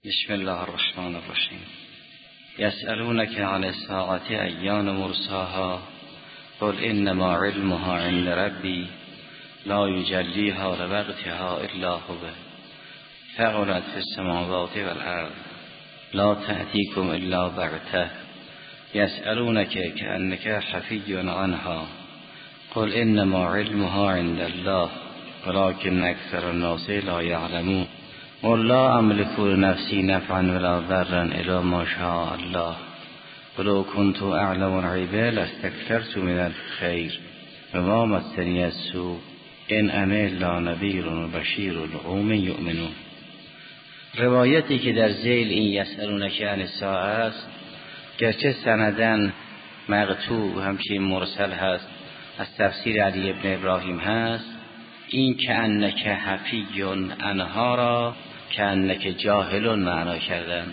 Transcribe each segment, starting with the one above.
بسم الله الرحمن الرحیم. یسألونک عن الساعة ایان مرساها قل انما علمها عند ربی لا یجلیها لوقتها الا هو ثقلت فی السماوات والارض لا تأتیکم الا بغته یسألونک کأنک حفی عنها قل انما علمها عند الله ولكن اکثر الناس لا یعلمون قل لا املك لنفسي نفعا ولا ضرا الا ما شاء الله ولو كنت اعلم الغیب لاستكثرت من الخير وما مسني السوء ان انا الا نذیر وبشیر لقوم یؤمنون. روایتی که در ذیل این یسألونک عن الساعه است، گرچه سندن مقطوع همچنین مرسل هست، از تفسیر علی ابن ابراهیم هست، این کأنک حفی عنها را کأنک جاهل معنا کردن.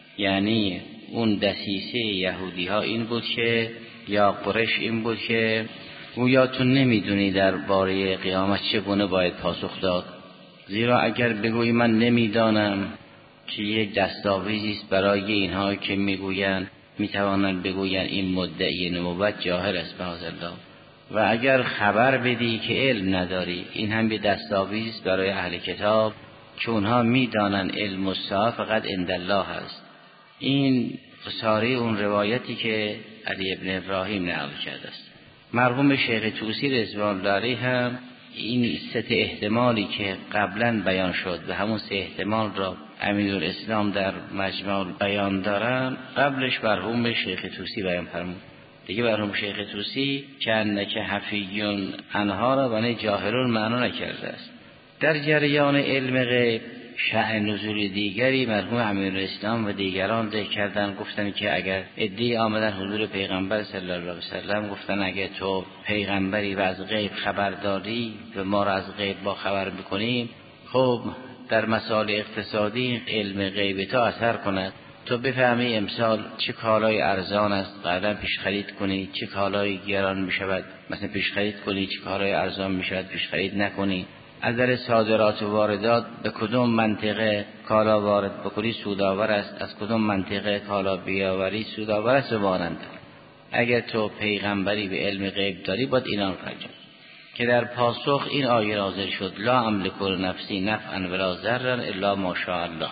یعنی اون دسیسه یهودی ها این بود که، یا قریش این بود که گویا تو نمیدونی درباره قیامت چگونه باید پاسخ داد، زیرا اگر بگویی من نمیدانم که یک دستاویزی است برای اینها که میگویند میتوانند بگویند این مدعی نبوت جاهل است معاذالله، و اگر خبر بدی که علم نداری این هم به دستاویز است برای اهل کتاب که اونها میدانن علم الساعه فقط عند الله است. این قصاره اون روایتی که علی ابن ابراهیم نقل کرده است. مرحوم شیخ طوسی رضوان الله علیه هم این سه احتمالی که قبلا بیان شد و همون سه احتمال را امیرالاسلام در مجمع بیان دارن، قبلش مرحوم شیخ طوسی بیان فرمود. دیگه مرحوم شیخ طوسی کأنک حفی عنها را بنای جاهلون معنا نکرده است. در جریان علم غیب شأن نزول دیگری مرحوم امیرالاسلام و دیگران ذکر کردن، گفتن که اگر عده‌ای آمدن حضور پیغمبر صلی الله علیه و سلم، گفتن اگر تو پیغمبری و از غیب خبر داری و ما را از غیب با خبر بکنیم، خب در مسائل اقتصادی علم غیب تا اثر کند، تو بفهمی امسال چه کالای ارزان است قبلا پیش خرید کنی، چه کالای گران می شود مثلا پیش خرید کنی، چه کالای ارزان می شود پیش خرید نکنی. از نظر صادرات و واردات به کدوم منطقه کالا وارد بکنی سودآور است، از کدوم منطقه کالا بیاوری سودآور است و مانند. اگر تو پیغمبری به علم غیب داری باید اینا رو فرجام که در پاسخ این آیه نازل شد لا املک لنفسی نفعا ولا ضرا الا ما شاء الله.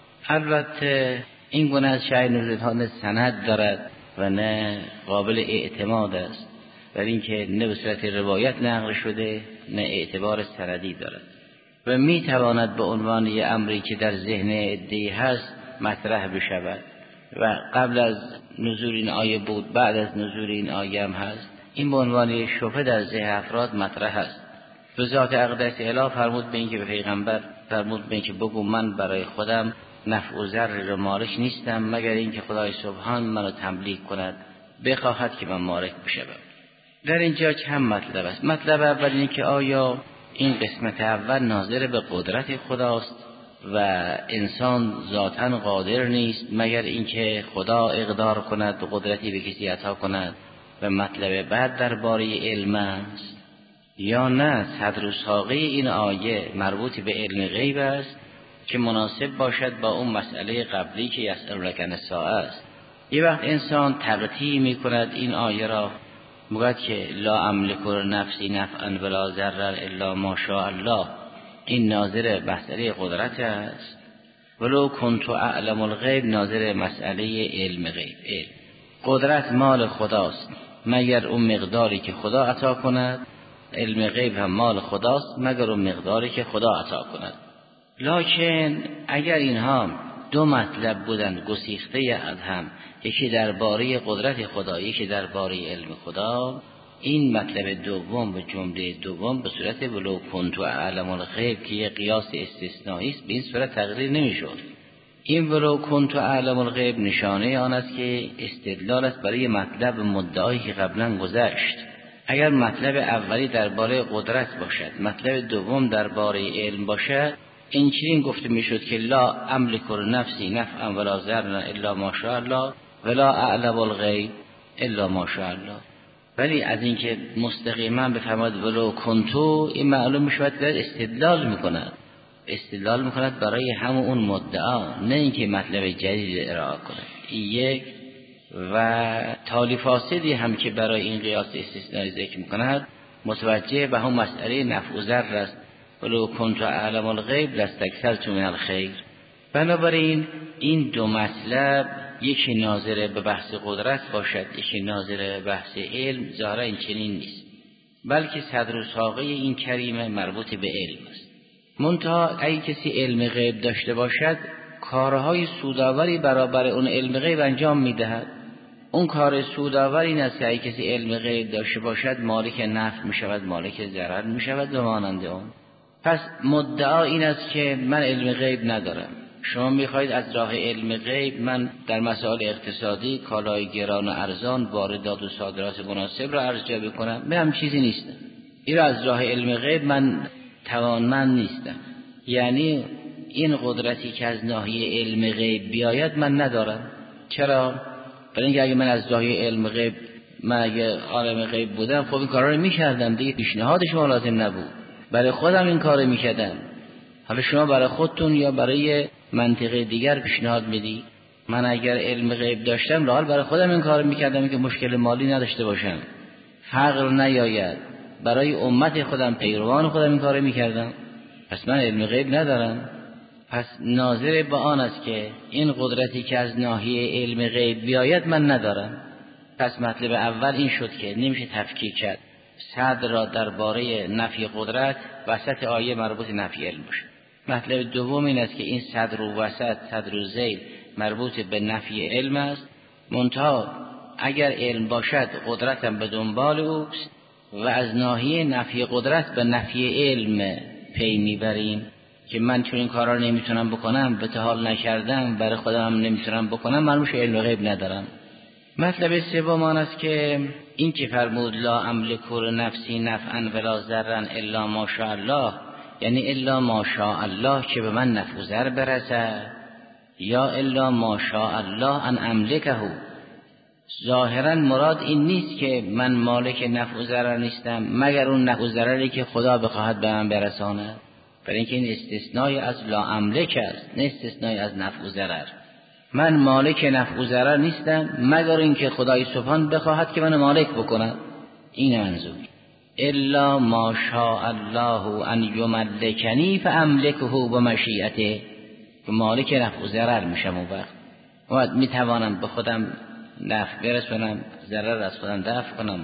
البته این گونه از شأن نزول ها نه سند دارد و نه قابل اعتماد است، ولی اینکه نه به صورت روایت نقل شده نه اعتبار سندی دارد و میتواند به عنوان یه امری که در ذهن عده‌ای هست مطرح بشود و قبل از نزول این آیه بود، بعد از نزول این آیه هم هست. این به عنوان شبهه در ذهن افراد مطرح است. به ذات اقدس اله فرمود به این که به پیغمبر فرمود به این که بگو من برای خودم نفع و ضر را مالک نیستم مگر اینکه خدای سبحان منو تملیک کند بخواهد که من مالک بشم. در اینجا چند مطلب است. مطلب اول اینه که آیا این قسمت اول ناظر به قدرت خداست و انسان ذاتاً قادر نیست مگر اینکه خدا اقدار کند و قدرتی به کسی عطا کند، و مطلب بعد درباره علم است، یا نه صدر و ساقه این آیه مربوط به علم غیب است که مناسب باشد با اون مسئله قبلی که یسألونک عن الساعه است. یه وقت انسان تقطیع می کند این آیه را، میگوید که لا املک لنفسی نفعا ولا ضرا الا ما شاء الله، این ناظر مسئله قدرت است، ولو کنت اعلم الغیب ناظر مسئله علم غیب. قدرت مال خداست مگر اون مقداری که خدا عطا کند، علم غیب هم مال خداست مگر اون مقداری که خدا عطا کند. لکن اگر اینها دو مطلب بودن گسیخته از هم، یکی درباره قدرت خدا یکی درباره علم خدا، این مطلب دوم و جمله دوم به صورت ولو کنت اعلم الغیب که یه قیاس استثنایی است به این صورت تقریر نمیشد. این ولو کنت اعلم الغیب نشانه آن است که استدلال است برای مطلب مدعایی که قبلا گذشت. اگر مطلب اولی درباره قدرت باشد، مطلب دوم درباره علم باشد، این چنین گفته میشد که لا املک لنفسی نفعا ولا ضرا الا ما شاء الله ولا اعلم الغیب الا ما شاء الله. ولی از اینکه مستقیما بفرماید ولو کنتو، این معلوم میشود که استدلال میکند استدلال میکند برای همون اون مدعا، نه اینکه مطلب جدید ارائه کنه. یک و تالی فاسدی هم که برای این قیاس استثنایی ذکر میکند متوجه به هم مسئله نفع و ضر است. ولو کنت اعلم الغیب لاستکثرت من الخیر. بنابراین این دو مطلب، یکی ناظر به بحث قدرت باشد، یکی ناظر به بحث علم، ظاهرا این چنین نیست، بلکه صدر و ساقه این کریمه مربوط به علم است. منتها اگه کسی علم غیب داشته باشد کارهای سودآوری برابر اون علم غیب انجام میدهد. اون کار سودآور این است که اگه کسی علم غیب داشته باشد مالک نفع میشود، مالک ضرر میشود و مانند اون. پس مدعا این است که من علم غیب ندارم. شما میخواید از راه علم غیب من در مسائل اقتصادی کالای گران و ارزان، واردات و صادرات مناسب را ارزیابی کنم. من هم چیزی نیستم. این را از راه علم غیب من توانمند نیستم. یعنی این قدرتی که از ناحیه علم غیب بیاید من ندارم. چرا؟ برای اینکه اگه من از ناحیه علم غیب، من اگه عالم غیب بودم خب این کارا رو میکردم دیگه، پیشنهاد شما لازم نبود، برای خودم این کارو میکردم. حالا شما برای خودتون یا برای منطقه دیگر پیشنهاد میدی. من اگر علم غیب داشتم لااقل برای خودم این کارو میکردم که مشکل مالی نداشته باشم، فقر نیاید، برای امت خودم، پیروان خودم این کارو میکردم. پس من علم غیب ندارم. پس ناظر به آن است که این قدرتی که از ناحیه علم غیب بیاید من ندارم. پس مطلب اول این شد که نمیشه تفکیک کرد صدر را درباره نفی قدرت وسط آیه مربوط نفی علم باشه. مطلب دوم این است که این صدر و وسط، صدر و ذیل مربوط به نفی علم است. منتها اگر علم باشد قدرتم به دنبال اوست و از ناحیه نفی قدرت به نفی علم پی میبریم که من چون این کارا نمیتونم بکنم، به حال نکردم، برای خودم هم نمیتونم بکنم، من روش علم غیب ندارم. مطلب سوم آن است که این که فرمود لا املک نفسی نفعا ولا ضرا الا ما شاء الله، یعنی الا ما شاء الله که به من نفع و ضر برسد، یا الا ما شاء الله ان املکه. ظاهرا مراد این نیست که من مالک نفع و ضرر نیستم مگر اون نفع و ضرری که خدا بخواهد به من برساند. برای اینکه این استثنای از لا املک است، نه استثنای از نفع و ضرر. من مالک نفع و ضرر نیستم مگر اینکه خدای سبحان بخواهد که من مالک بکند. این منظور. الا ما شاء الله ان یملکنی فاملکه بمشیئته. مالک نفع و ضرر میشم اون وقت میتوانم به خودم نفع برسونم، ضرر از خودم دفع کنم.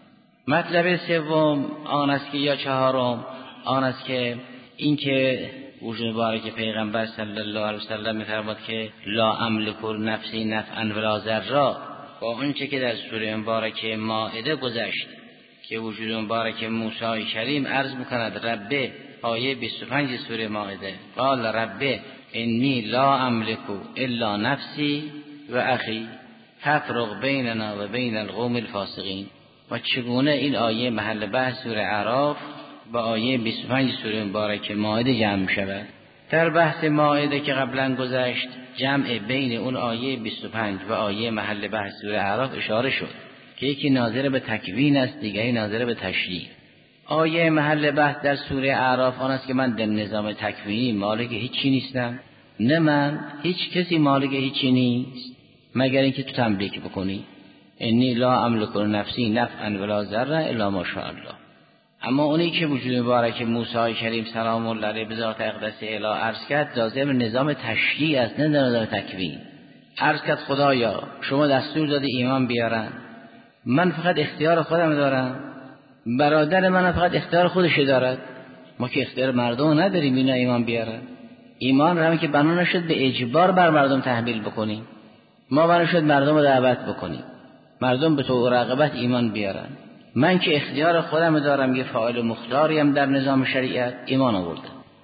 مطلب سوم آن است که یا چهارم آن است که این که وجود مبارک پیغمبر صلی الله علیه وسلم می‌فرماد که لا املک نفسی نفعا ولا ضرا، با اونچه که در سوره مبارک مائده گذشت که وجود مبارک موسی کریم عرض می‌کند رب، آیه 25 سوره مائده، قال رب انی لا املک الا نفسی و اخی فافرق بیننا و بین القوم الفاسقین. و چگونه این آیه محل بحث سوره اعراف با آیه 25 سوره مبارک مائده جمع می شود. در بحث مائده که قبلا گذشت جمع بین اون آیه 25 و آیه محل بحث سوره اعراف اشاره شد که یکی ناظر به تکوین است، دیگری ناظر به تشریع. آیه محل بحث در سوره اعراف آن است که من در نظام تکوینی مالک هیچی نیستم، نه من هیچ کسی مالک هیچی نیست مگر اینکه تو تملیک بکنی. انی لا املک نفسی نفعا ولا ضرا الا ما شاء الله. اما اونی که وجود مبارک موسی کریم سلام الله علیه به ذات اقدس اله عرض کرد لازم نظام تشریع است، نه نظام تکوین. عرض کرد خدایا شما دستور دادی ایمان بیارن، من فقط اختیار خودم دارم، برادر من فقط اختیار خودش دارد، ما که اختیار مردم نداریم اینا ایمان بیارن. ایمان رو که بنا نشد به اجبار بر مردم تحمیل بکنیم، ما بنا شد مردم رو دعوت بکنیم، مردم به تو رغبت ایمان بیارن. من که اختیار خودم دارم، یه فاعل مختاریم در نظام شریعت، ایمان آوردم.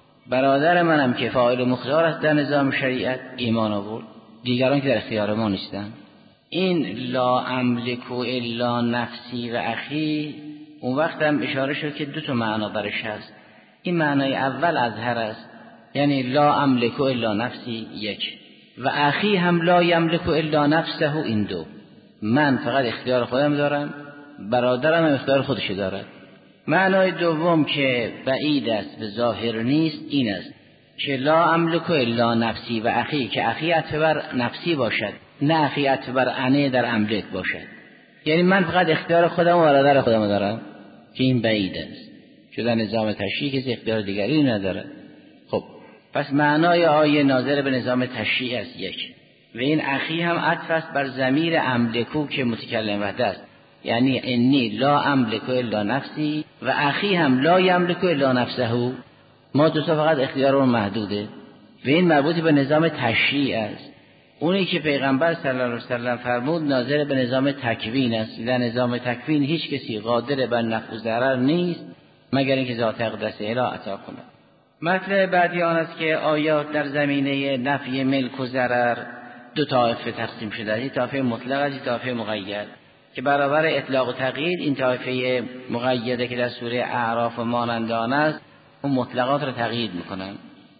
برادر منم که فاعل مختار است در نظام شریعت، ایمان آورد. دیگران که در اختیار ما نیستن. این لا املک الا نفسی و اخی اون وقت هم اشاره شد که دو تا معنا برش هست. این معنای اول اظهر است، یعنی لا املک الا نفسی یک، و اخی هم لا یملک الا نفسه، این دو. من فقط اختیار خودم دارم، برادرم هم اختیار خودش دارد. معنای دوم که بعید است به ظاهر نیست این است که لا املک الا نفسی و اخی، که اخی عطف بر نفسی باشد، نه اخی عطف بر انه در املک باشد. یعنی من فقط اختیار خودم و برادر خودم دارم که این بعید است، چون در نظام تشریعی کسی اختیار دیگری نداره. خب پس معنای آیه ناظر به نظام تشریعی است یک، و این اخی هم عطف است بر ضمیر املکو که متکلم وحده است، یعنی انی لا املک الا نفسی و اخی هم لا یملک الا نفسه. ما دو تا فقط اختیارمون محدوده و این مربوط به نظام تشریع است. اونی که پیغمبر صلی الله علیه وسلم فرمود ناظر به نظام تکوین است. در نظام تکوین هیچ کسی قادر بر نفع و ضرر نیست مگر اینکه ذات اقدس اله عطا کند. مطلب بعدی آن است که آیات در زمینه نفی ملک و ضرر دو طایفه تقسیم شده است، طایفه مطلق است، طایفه مقید، که برابر اطلاق و تقیید این طایفه مقیده که در سوره اعراف و مانند آن است اون مطلقات را تقیید میکنند.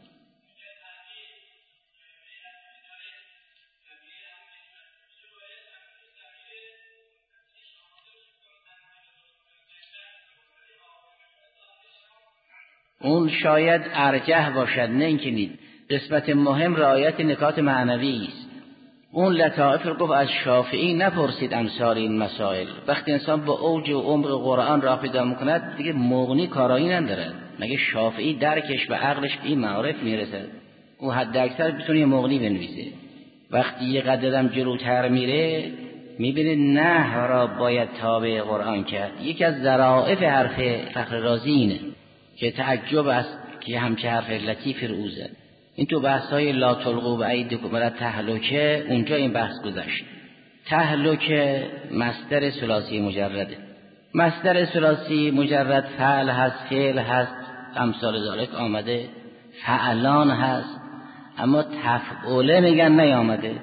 اون شاید ارجح باشد، نه اینکه نیست. قسمت مهم رعایت نکات معنوی است. اون لطائف رو گفت از شافعی نپرسید امثال این مسائل. وقتی انسان با اوج و عمق قرآن راه پیدا میکند دیگه مغنی کارایی نداره. مگه شافعی درکش و عقلش به این معارف میرسد؟ او حد اکثر بتونه یه مغنی بنویسه. وقتی یه قدم جلوتر میره میبینه نه را باید تابع قرآن کرد. یکی از ظرافت حرف فخر رازی اینه که تعجب است که همچه حرف لطیف رو زد. این تو بحث‌های لا تلقوا بأیدیکم الی التهلکه اونجا این بحث گذشت. تهلکه مصدر ثلاثی مجرده. مصدر ثلاثی مجرد فعل هست، فعل هست، امثال ذالک آمده، فعلان هست، اما تفعوله میگن نیامده.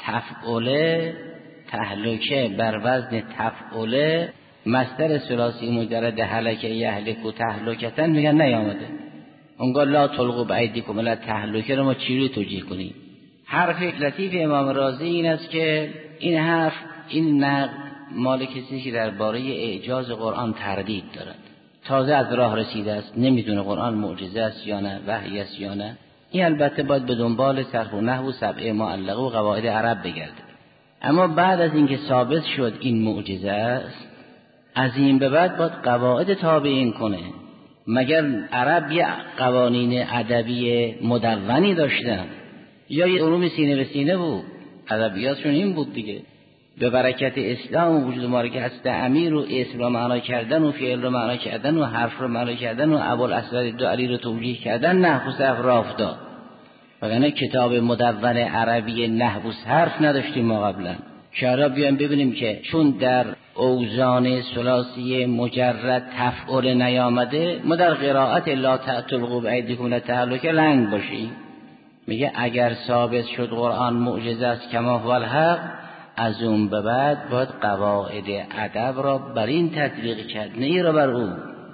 تفعوله تهلکه بر وزن تفعوله مصدر ثلاثی مجرد هلکه یهلک و تهلکتن میگن نیامده. اونگاه لا تلقوا بأیدیکم الی التهلکه رو ما چی رو توجیه کنیم؟ حرف لطیف امام رازی این است که این حرف این نقل مال کسی که درباره اعجاز قرآن تردید دارد، تازه از راه رسیده است، نمیدونه قرآن معجزه است یا نه، وحی است یا نه. این البته باید به دنبال صرف و نحو و سبع معلقه و قواعد عرب بگرده. اما بعد از اینکه ثابت شد این معجزه است، از این به بعد باید قواعد تابعین کنه. مگر عرب یه قوانین ادبی مدونی داشتن یا یه علوم سینه به سینه بود؟ ادبیاتشون این بود دیگه. به برکت اسلام و وجود ما که هست امیر و اسم رو معنا کردن و فعل رو معنا کردن و حرف رو معنا کردن و ابوالاسود دعالی رو توجیه کردن، نحو و صرف راه افتاد. وگرنه کتاب مدون عربی نحو و صرف نداشتیم ما قبلا. چرا بیایم ببینیم که چون در اوزان ثلاثی مجرد تفعول نیامده ما در قرائت لا تلقوا بأیدیکم الی التهلکه لنگ باشیم. میگه اگر ثابت شد قرآن معجزه است کما هو الحق، از اون به بعد باید قواعد ادب را بر این تطبیق کرد، نه ای را بر او.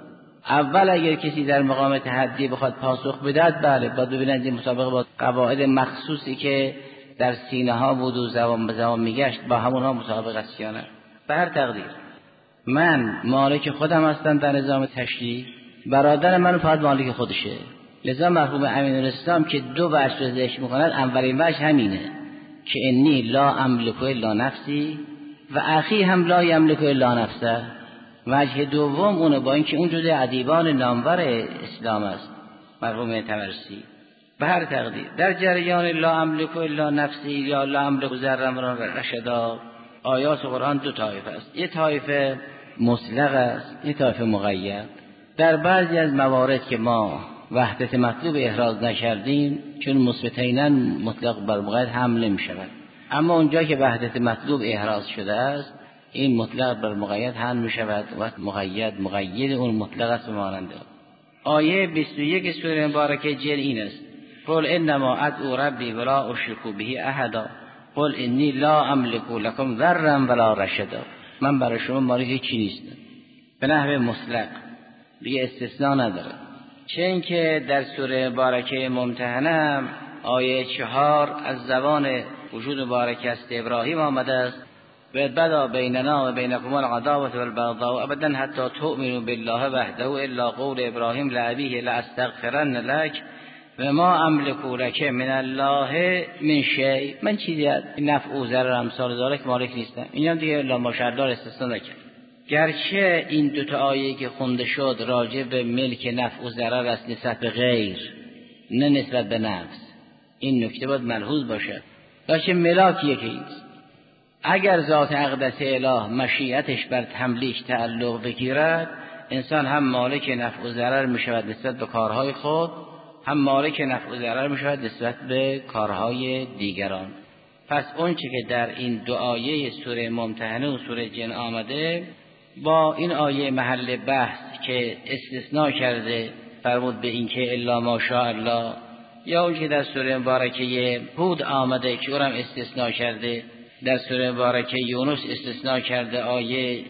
اول اگر کسی در مقام تحدی بخواد پاسخ بدهد، بله باید ببینند این مسابقه با قواعد مخصوصی که در سینه ها بود و زبان به زبان میگشت با همونها مسابقه است یا نه. به هر تقدیر من مالک خودم هستم در نظام تشریع، برادر من فقط مالک خودشه. لذا مرحوم امین الاسلام که دو وجه رو ذکر می‌کند، اولین وجه همینه که انی لا املک الا نفسی و اخی هم لا یملک الا نفسه. وجه دوم اونه، با اینکه اون جزء ادیبان نامور اسلام است مرحوم طبرسی. به هر تقدیر در جریان لا املک الا نفسی یا لا املک ذرا ولا رشدا آیات قرآن دو طایفه است. یک طایفه مطلق است، یک طایفه مقید. در بعضی از موارد که ما وحدت مطلوب احراز نکردیم چون مثبتیناً مطلق بر مقید حمل نمی‌شود، اما اونجا که وحدت مطلوب احراز شده است این مطلق بر مقید حمل می‌شود و مقید اون مطلق است. مانند آیه 21 سوره مبارکه جن این است: قل انما ادعو ربی ولا اشرک به احدا قل انی لا املک لکم ضرا ولا رشدا. من برای شما مالک هیچی نیستم. به نحو مطلق دیگه استثناء نداره. چون که در سوره مبارکه ممتحنه آیه 4 از زبان وجود مبارک است ابراهیم آمده است: و بدا بیننا و بینکم العداوة والبغضاء ابدا حتی تؤمنوا بالله وحده الا قول ابراهیم لابیه لاستغفرن لک و ما املکو لک من الله من شیء، من چیزی از نفع و ضرر امثال ذالک مالک نیستم. اینا دیگه الا ماشاءالله استثناء نکرد. گرچه این دو تا آیه که خونده شد راجع به ملک نفع و ضرر است نسبت به غیر، نه نسبت به نفس، این نکته باید ملحوظ باشه. باشه ملاک یکیست. اگر ذات اقدس اله مشیتش بر تملیک تعلق بگیرد، انسان هم مالک نفع و ضرر می شود نسبت به کارهای خود، هم مالک نفع و ضرر می شود نسبت به کارهای دیگران. پس اون چه که در این دو آیه سوره ممتحنه و سوره جن آمده با این آیه محل بحث که استثناء کرده فرمود به این که الا ماشاء الله، یا اون که در سوره مبارکه هود آمده که اونم استثناء کرده، در سوره مبارکه یونس استثناء کرده آیه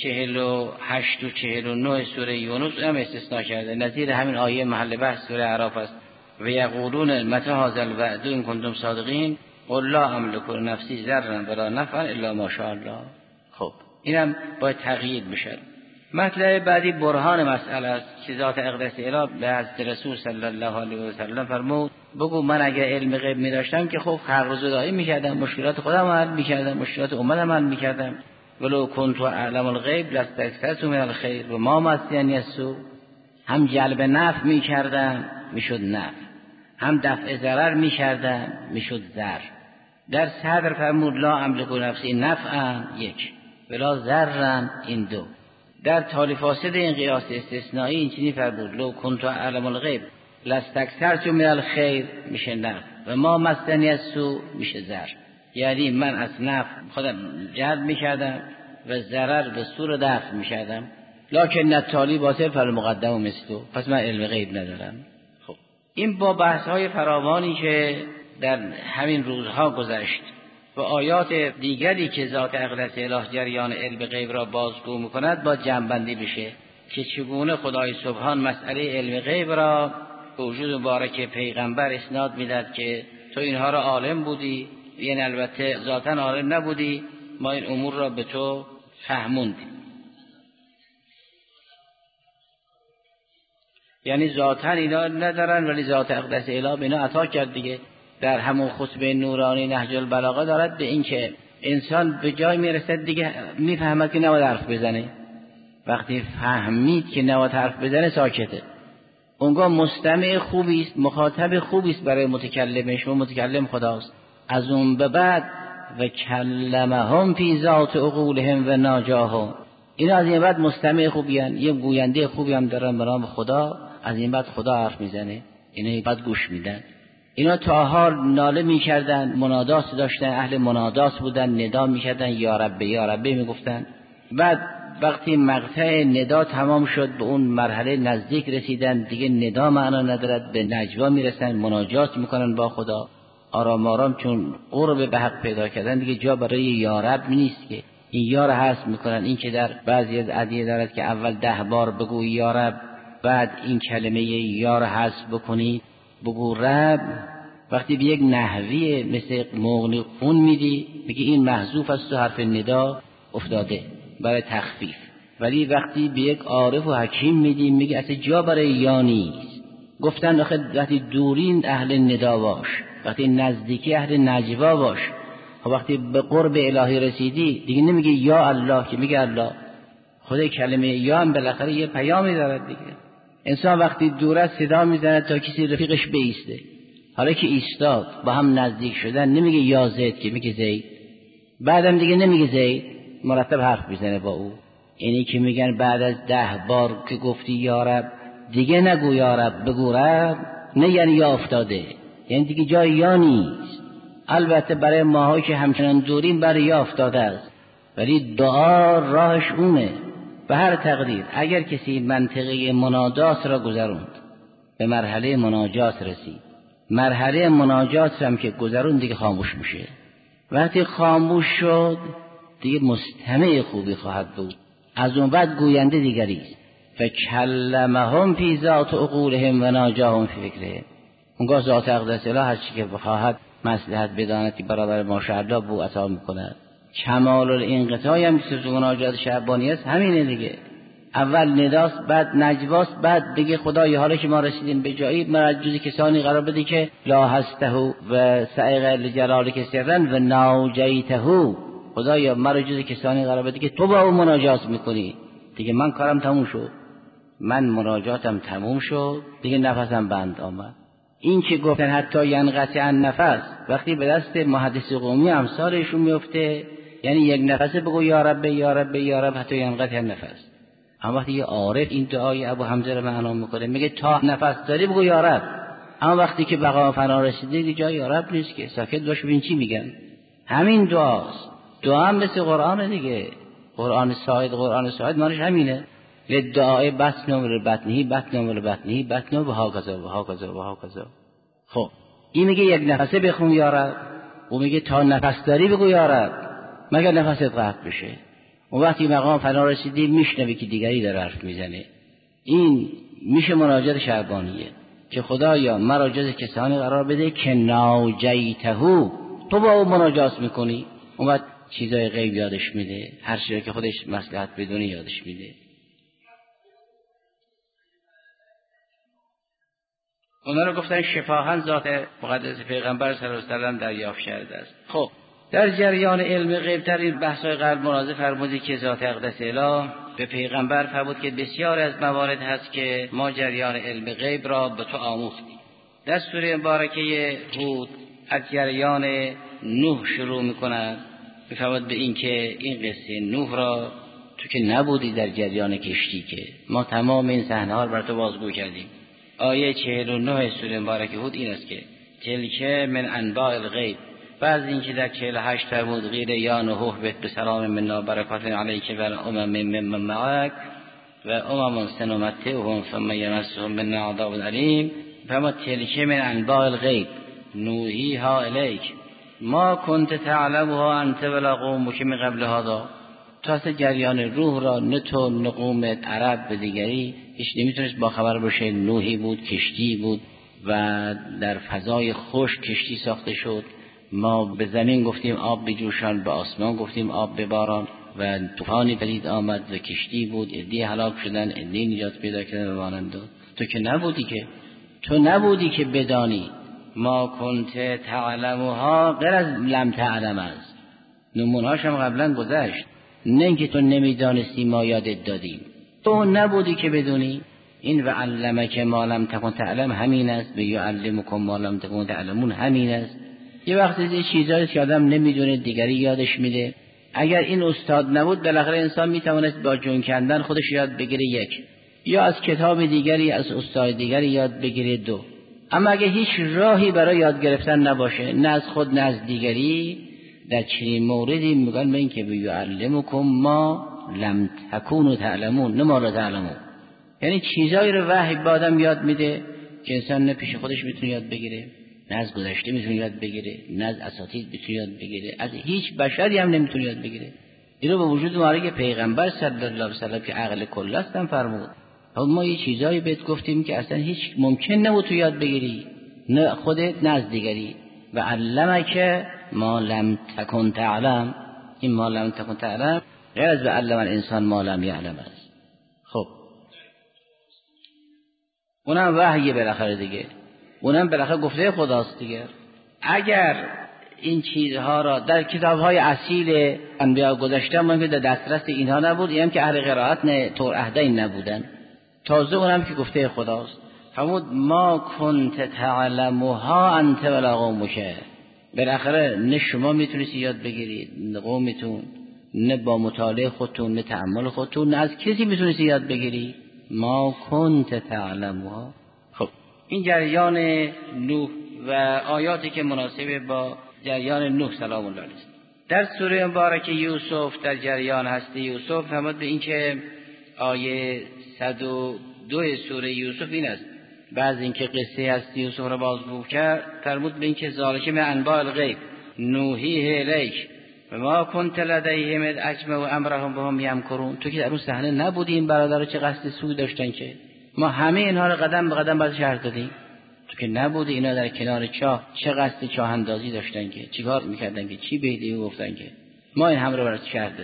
48 و 49 سوره یونس هم استثناء کرده. نظیر همین آیه محل بحث سوره اعراف است. و یقولون متى هذا الوعد ان کنتم صادقین قل لا املک لنفسی ضرا ولا نفعا الا ما شاء الله. خب اینم باید تقیید بشه. مطلب بعدی برهان مسئله است که ذات اقدس اله به حضرت رسول صلی الله علیه و سلم فرمود بگو من اگر علم غیب می داشتم که خب خلق رو زدایی می کردم، مشکلات خودم حل می کردم، مشکلات امتم حل می کردم. ولو کنت اعلم الغیب لاستكثرت من الخیر و ما مسنی السوء. هم جلب نفع می کردم میشد نفع، هم دفع ضرر می کردم میشد ضرر. در صدر فرمود لا املک نفسی نفعا یک ولا ضرا این دو. در تالی فاسد این قیاس استثنایی این چنین فرمود لو کنت اعلم الغیب لاستكثرت من الخیر میشه نفع و ما مسنی السوء میشه ضرر. یعنی من از نفع خودم جلب میکردم و ضرر به صورت دفع میکردم. لکن التالی باطل فالمقدم مثلو، پس من علم غیب ندارم. خب این با بحث های فراوانی که در همین روزها گذشت و آیات دیگری که ذات اقدس اله جریان علم غیب را بازگو میکند با جمع‌بندی بشه که چگونه خدای سبحان مسئله علم غیب را به وجود مبارک پیغمبر اسناد میداد که تو اینها را عالم بودی، یعنی البته ذاتاً عالم نبودی، ما این امور را به تو فهموندیم. یعنی ذاتاً اینا ندارن ولی ذات اقدس اله به اینا عطا کرد دیگه. در همون خطبه نورانی نهج البلاغه دارد به این که انسان به جای میرسد دیگه میفهمد که نباید حرف بزنه. وقتی فهمید که نباید حرف بزنه ساکته. اونگاه مستمع خوبی است، مخاطب خوبی است برای متکلمش و متکلم خداست. از اون به بعد و کلمهم فی ذات عقولهم و ناجاهم، اینا از این بعد مستمع خوبی هستند، یه گوینده خوبی هم دارن به نام خدا، از این بعد خدا حرف میزنه اینا بعد گوش میدن. اینا تا حال ناله میکردن، منادات داشتن، اهل منادات بودن، ندا میکردن یا رب یا رب میگفتن. بعد وقتی مقطع ندا تمام شد به اون مرحله نزدیک رسیدن دیگه ندا معنا ندارد، به نجوا میرسن، مناجات میکنن با خدا آرام آرام، چون قرب به حق پیدا کردن دیگه جا برای یا رب نیست که این یا را حذف میکنن. این که در بعضی از ادعیه دارد که اول 10 بار بگو یا رب، بعد این کلمه یا را حذف بکنی بگو رب. وقتی به یک نحوی مثل مغنی خون میدی میگه این محذوف است و حرف ندا افتاده برای تخفیف. ولی وقتی به یک عارف و حکیم میدی میگه اصلا جا برای یا نیست. گفتن آخه وقتی دورین اهل ندا باش، وقتی نزدیکی اهل نجوا باش. وقتی به قرب الهی رسیدی دیگه نمیگه یا الله که میگه الله. خود کلمه یا هم بالاخره یه پیامی دارد دیگه. انسان وقتی دور است صدا میزنه تا کسی رفیقش بیسته. حالا که ایستاد با هم نزدیک شدن نمیگه یا زید که میگه زید. بعدم دیگه نمیگه زید، مرتب حرف میزنه با او. اینی که میگن بعد از 10 بار که گفتی یا رب دیگه نگو یا رب بگو رب، نه یعنی یا افتاده، یعنی دیگه جای یا نیست. البته برای ماهایی که همچنان دوریم برای یا افتاده است، ولی دعا راهش اونه. به هر تقدیر اگر کسی منطقه مناجات را گذروند به مرحله مناجات رسید، مرحله مناجات هم که گذروند دیگه خاموش میشه. وقتی خاموش شد دیگه مستمع خوبی خواهد بود، از اون بعد گوینده دیگری است. فکلمهم فی ذات عقولهم و ناجاهم فی فکرهم. اونگاه ذات اقدس اله هر چی که بخواهد مصلحت بداند که برابر ماشاءالله بو عطا میکند. کمال الانقطاع هم که تو مناجات شعبانی است همینه دیگه. اول نداست، بعد نجواست، بعد بگه خدای حالا که ما رسیدیم به جایی مرا جز کسانی قرار بده که لا هسته و سعیق لجلالک سرن و ناجیته، خدایا مرا جز کسانی قرار بده که تو با اون مناجات میکنی. دیگه من کارم تموم شد، من مناجاتم تموم شد، دیگه نفسم بند آمد. این که گفتن حتی ینقطع النفس، وقتی به دست محدث قومی امثالشون میفته، یعنی یک نفسه بگو یا رب یا رب یا رب حتی ینقطع النفس. اما وقتی یه عارف این دعای ابو حمزه رو معنا میکنه، میگه تا نفس داری بگو یا رب. اما وقتی که بقا فنا رسیده دیگه جای یا رب نیست که، ساکت باش ببین چی میگن. همین دعاست. دعا هم مثل قرآن دیگه، قرآن ساعد معنیش همینه. للدعاء بطن لبطنه بطن لبطنه بطن و هاکذا و هاکذا و هاکذا. خب این میگه یک نفسه بخون یا رب، او میگه تا نفس داری بگو یا رب مگر نفست قطع بشه. اون وقتی مقام فنا رسیدی میشنوی که دیگری داره حرف میزنه. این میشه مناجات شعبانیه که خدایا مرا جز کسانی قرار بده که ناجیته، تو با او مناجات میکنی. اون وقت چیزای غیب یادش میده، هر چیزی که خودش مصلحت بدونه یادش میده. اونا رو گفتن شفاهن ذات مقدس پیغمبر صلی الله علیه و سلم دریافت کرده است. خب در جریان علم غیب تر این بحث‌های قبل ملاحظه فرمودی که ذات اقدس اله به پیغمبر فرمود که بسیار از موارد هست که ما جریان علم غیب را به تو آموختیم. در سوره مبارکه هود از جریان نوح شروع می‌کند، می‌فرماید به این که این قصه نوح را تو که نبودی در جریان کشتی که ما تمام این صحنه‌ها رو بر تو بازگو کردیم. آیه 49 سوره مبارکه هود این است که تلک من انباء الغیب، بعض این که در 48 فرمود غیر یا نوح به سلام منا برکات علیک و امم ممن معک و امم سنمتعهم ثم یمسهم منا عذاب الیم. فما تلک من انباء الغیب نوحیها الیک ما کنت تعلمها انت ولا قومک من قبل هذا. تو اصلا جریان روح را نه تو نه قومت عرب به دیگری هیچ نمیتونست با خبر باشه. نوحی بود، کشتی بود و در فضای خوش کشتی ساخته شد. ما به زمین گفتیم آب بجوشان، به آسمان گفتیم آب بباران و طوفانی پدید آمد و کشتی بود، عده‌ای هلاک شدن، عده‌ای نجات پیدا کردن و مانند. تو که نبودی که بدانی. ما کنت تعلمها غیر از لم تعلم است، نمونهاش هم قبلا گذشت. نه اینکه تو نمیدانستی ما یادت دادیم، تو نبودی که بدونی. این و علمک ما لم تکن تعلم همین است، به یعلمکم ما لم تکن تعلمون همین است. یه وقتی یه چیزایی که آدم نمیدونه دیگری یادش میده. اگر این استاد نبود بالاخره انسان میتوانست با جون کندن خودش یاد بگیره یک، یا از کتاب دیگری از استاد دیگری یاد بگیره دو. اما اگه هیچ راهی برای یاد گرفتن نباشه، نه از خود نه از دیگری، در چنین موردی میگن به این که بیعلمکم ما لم تکونوا تعلمون، نه ما را تعلمون. یعنی چیزایی رو وحی به آدم یاد میده که انسان نه پیش خودش میتونه یاد بگیره، نه از گذشته میتونه یاد بگیره، نه از اساطیر میتونه یاد بگیره، از هیچ بشری هم نمیتونه یاد بگیره. اینو به وجود معرفی پیغمبر صلی الله علیه و سلم که عقل کل است هم فرمود. ما یه چیزایی بهت گفتیم که اصلا هیچ ممکن نبود تو یاد بگیری، نه خودت نه از دیگری. و علمک ما لم تکن تعلم، این ما لم تکن تعلم غیر از به علم الانسان ما لم یعلم است. خب اونم وحی بالاخره دیگه، اونم بالاخره گفته خداست دیگه. اگر این چیزها را در کتاب‌های اصیل انبیا گذشته ما که در دسترس اینها نبود، اینم که اهل قرائت نه طور عهدین نبودن، تازه اونم که گفته خداست. فرمود ما کنت تعلمها انت ولا قومک، بالاخره نه شما میتونید یاد بگیرید، نه قومتون، نه با مطالعه خودتون، نه تأمل خودتون، نه از کسی میتونید یاد بگیری. ما کنت تعلمها. خب این جریان نوح و آیاتی که مناسب با جریان نوح سلام الله علیه. در سوره مبارکه یوسف در جریان هستی یوسف فرمود به این که آیه 102 سوره یوسف این است، بعد اینکه قصه هستی یوسف را بازگو کرد فرمود به این که ذالک من انباء الغیب نوحیه الیک و ما کنت لدیهم اذ اجمعوا امرهم بهم یمکرون. تو که در اون صحنه نبودی این برادرها چه قصد سوء داشتن که ما همه اینها رو قدم به قدم باز شرح دادیم. تو که نبودی اینا در کنار چاه چه قصد چاه اندازی داشتن که چیکار میکردن که چی به ایده گفتن که ما این هم رو برات شرح دادیم.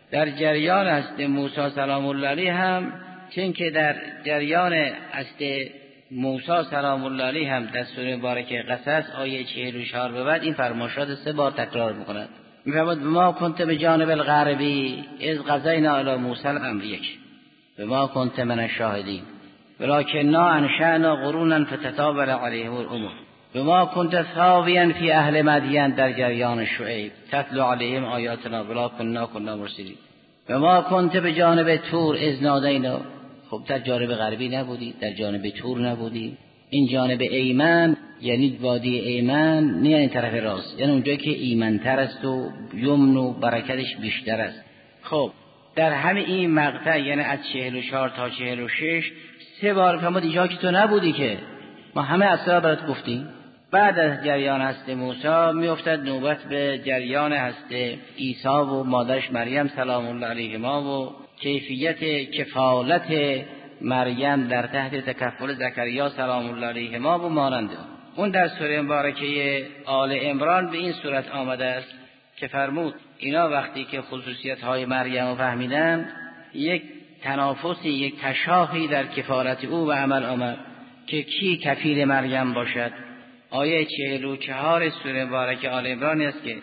در جریان هست موسی سلام الله علیه هم، چون که در جریان هست موسی سلام الله علیه هم در سوره مبارکه قصص آیه 44 به بعد این فرمایشات 3 بار تکرار می‌کند. می‌فرماید ما کنت به جانب الغربی اذ قضینا الی موسی الامر، یک به ما کنت من الشاهدین ولکننا انشأنا قرونا فتتابع علیهم الامور به ما کنت ثاویا فی اهل مدین در جریان شعیب تتلو علیهم آیاتنا ولکننا کنا مرسلین به ما کنت به جانب طور اذ نادینا. خب در جانب غربی نبودی، در جانب طور نبودی، این جانب ایمن یعنی وادی ایمن، نه این طرف راست، یعنی اونجایی که ایمن‌تر است و یمن و برکتش بیشتر است. خب در همه این مقطع یعنی از 44 تا 46 3 بار فرمود اینجا که تو نبودی که ما همه اسرار برات گفتیم. بعد از جریان هست موسی میافتد نوبت به جریان هست عیسی و مادرش مریم سلام الله علیهما و کیفیت کفالت مریم در تحت تکفل زکریا سلام الله علیهما و مانند اون در سوره مبارکه آل عمران به این صورت آمده است که فرمود اینا وقتی که خصوصیت های مریم رو فهمیدن یک تنافسی، یک تشاحی در کفالت او و عمل آمد که کی کفیل مریم باشد. آیه 44 سوره مبارکه آل عمران است که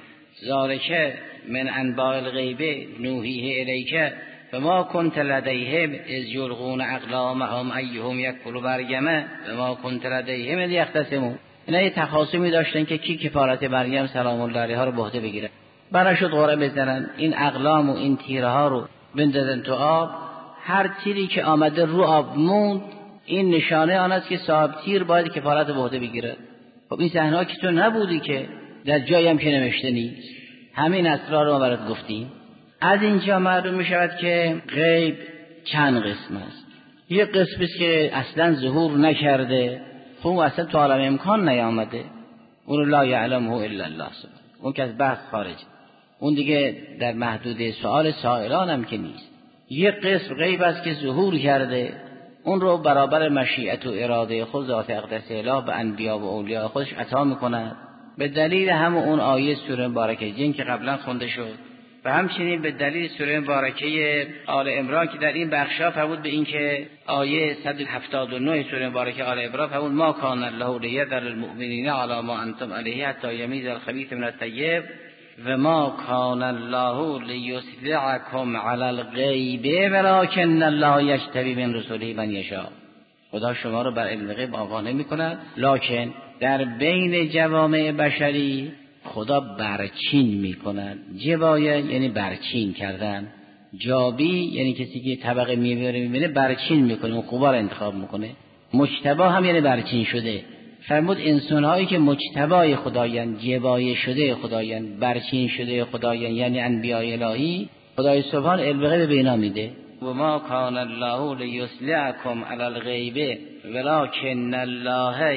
ذالک من انباء الغیب نوحیه الیک فما کنت لدیهم اذ یلقون اقلامهم ایهم یکفل مریم فما کنت لدیهم اذ یختصمون. اینا یه تخاصمی داشتن که کی کفالت مریم سلام الله علیها رو به عهده بگیره. براشون قرعه بزنن، این اقلام و این تیره ها رو بندازن تو آب، هر تیری که آمده رو آب موند این نشانه آن است که صاحب تیر باید کفالت به عهده بگیره. خب این صحنه‌ها که تو نبودی که، در جایی هم که نوشته نیست، همین اسرار رو ما برات گفتیم. از اینجا معلوم می شود که غیب چند قسم است. یک قسم است که اصلا ظهور نکرده، خب اصلا تو عالم امکان نیامده، اون لا یعلمه الا الله سبحانه، اون که از بحث خارج، اون دیگه در محدود سوال سائلان هم که نیست. یک قسم غیب است که ظهور کرده، اون رو برابر مشیت و اراده خود ذات اقدس اله به انبیا و اولیاء خودش عطا میکند به دلیل همون اون آیه سوره مبارکه جن که قبلا خونده شد و همچنین به دلیل سوره مبارکه آل عمران که در این بخشا فرمود به این که آیه 179 سوره مبارکه آل عمران فرمود ما کان الله لیذر المؤمنین علی ما انتم علیه حتی یمیز الخبیث من الطیب و ما کان الله لیطلعکم علی الغیب ولکن الله یجتبی من رسله من یشاء. خدا شما رو بر علم غیب آگاه نمی‌کند، لکن در بین جوامع بشری خدا برچین می‌کند. جبایه یعنی برچین کردن، جابی یعنی کسی که طبقه می‌بینه برچین می‌کنه، خوبا انتخاب می‌کنه. مجتبی هم یعنی برچین شده. فرمود انسان‌هایی که مجتبی خدایان، جبایه شده خدایان، برچین شده خدایان، یعنی انبیاء الهی، خدای سبحان علم غیب به اینا میده. و ما کان الله لیطلعکم علی الغیب ولکن الله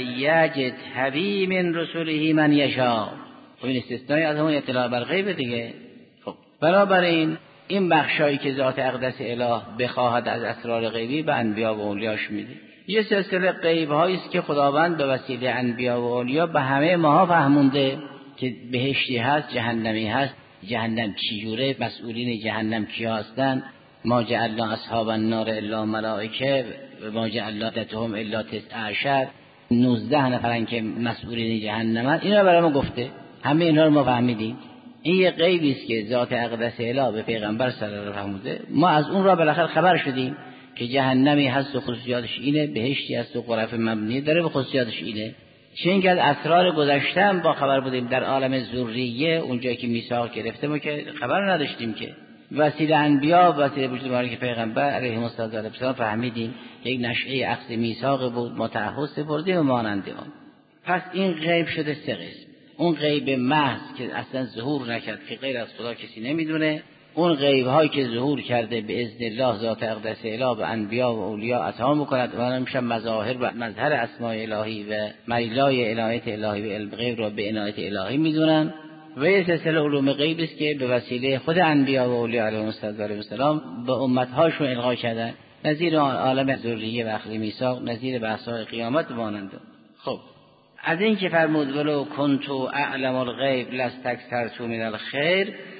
یجتبی من رسله من یشاء. خب این استثنایی از همون اطلاع بر غیب دیگه. خب بنابراین این بخشایی که ذات اقدس اله بخواهد از اسرار غیبی به انبیا و اولیاش میده. یه سلسله غیب هایی است که خداوند به وسیله انبیا و اولیا به همه ماها فهمونده که بهشتی هست، جهنمی هست، جهنم چجوره، مسئولین جهنم کیا هستند. ما جعلنا اصحاب النار الا ملائکه و ما جعلنا عدتهم الا 19 19 نفرن که مسئولین جهنمن. اینا برای ما گفته، همه اینا رو ما فهمیدیم. این یه غیبی است که ذات اقدس اله به پیغمبر صلی الله علیه و فهمونده. ما از اون را بالاخره خبر شدیم که جهنمی هست و خصوصیاتش اینه، بهشتی هست و غرف مبنی داره و خصوصیاتش اینه. چون که از اسرار گذشتم با خبر بودیم، در عالم ذریه اونجایی که میثاق گرفته ما که خبر نداشتیم که وسیله انبیا و وسیله وجود مبارک پیغمبر علیه السلام فهمیدیم که یک نشأه اخذ میثاق بود، ما تعهد سپردیم و مانند آن. پس این غیب شده 3 قسم. اون غیب محض که اصلا ظهور نکرد که غیر از خدا کسی نمیدونه، اون غیب هایی که ظهور کرده به اذن الله ذات اقدس اله به انبیا و اولیاء عطا میکند و اونها میشن مظاهر و مظهر اسماء الهی و ملیای الهیت الهی و علم غیب را به عنایت الهی میدونن. و یه سلسله علوم غیب است که به وسیله خود انبیا و اولیاء علیهم السلام به امت هاشون القا کردن، نظیر عالم ذریه و اخذ میثاق، نظیر بحث‌های قیامت مانند. خب از این که فرمود ولو کنت اعلم الغیب لاستکثرت من الخیر،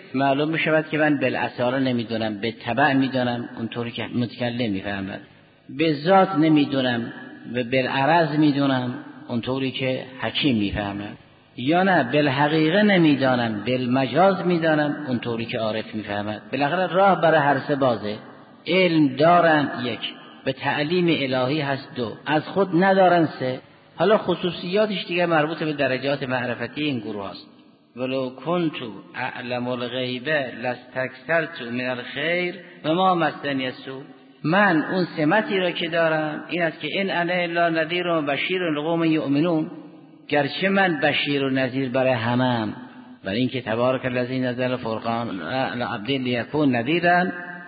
معلوم میشود که من بالاصاله نمیدونم، به تبع میدونم اونطوری که متکلم میفهمد، به ذات نمیدونم و بالعرض میدونم اونطوری که حکیم میفهمد، یا نه بالحقیقه نمیدانم بالمجاز میدانم اونطوری که عارف میفهمد. بالاخره راه برای هر سه بازه. علم دارن یک، به تعلیم الهی هست دو، از خود ندارن سه. حالا خصوصیاتش دیگه مربوط به درجات معرفتی این گروه هست. ولو کنت اعلم الغیب لاستکثرت من الخیر و ما مسنی السوء. من اون سمتی را که دارم این است که ان انا الا نذیر و بشیر لقوم یؤمنون، گرچه من بشیر و نذیر برای همم، برای اینکه تبارک الذی نزل الفرقان علی عبده لیکون نذیرا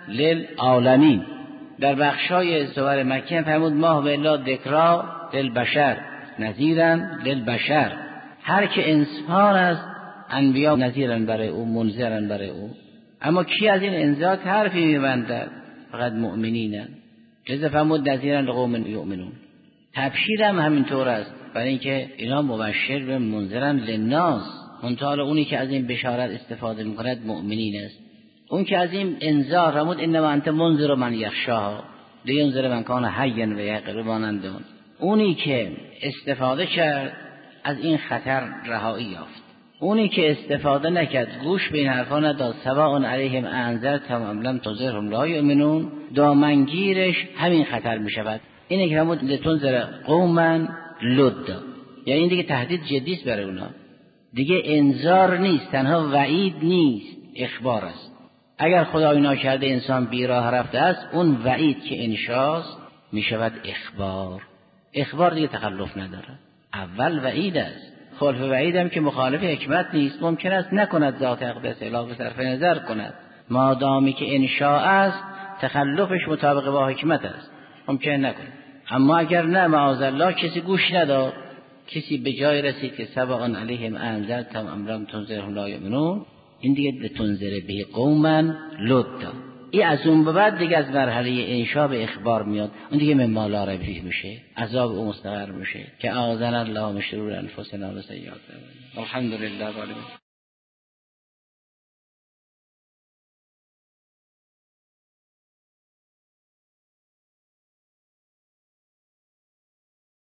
للعالمین. در بخشای سور مکی فرمود ما هو الا ذکری للبشر نذیرا للبشر. هر که انسان است انبیا نذیرن برای او، منذرن برای او. اما کی از این انذار حرفی میبندد؟ فقط مؤمنینن. لذا فرمود نذیرا لقوم یؤمنون. تبشیر هم همینطور است، برای اینکه اینا مبشر و منذرن للناس. منتها اونی که از این بشارت استفاده میکند مؤمنین است. اون که از این انذار فرمود انما انت منذر من یخشاها لینذر من کان حیا و یعقل مانند اونی که استفاده کرد از این خطر رهایی یافت. اونی که استفاده نکرد، گوش به این حرفا نداد، سواء علیهم انذرتهم ام لم تنذرهم لا یؤمنون، دامنگیرش همین خطر می شود. اینه که فرمود لتنذر قوما لدا، یعنی این دیگه تهدید جدی است برای اونا، دیگه انذار نیست، تنها وعید نیست، اخبار است. اگر خدای ناکرده انسان بیراه رفته است، اون وعید که انشاست می شود اخبار. اخبار دیگه تخلف نداره. اول وعید است، خلف وعید هم که مخالف حکمت نیست. ممکن است نکند ذات اقدس الا صرف نظر کند، مادامی که انشاء است تخلفش مطابق با حکمت است، ممکن نکنه. اما اگر نه معاذالله کسی گوش نداد، کسی به جای رسید که سواء علیهم انذرتهم ام لم تنذرهم لا یؤمنون، این دیگه لتنذر به قوما لدا. این از اون به بعد دیگه از مرحله انشاء به اخبار میاد، اون دیگه مما لا ریب فیه میشه، عذاب او مستقر میشه که اعاذنا الله من شرور انفسنا و سیئات اعمالنا. الحمدلله رب العالمین.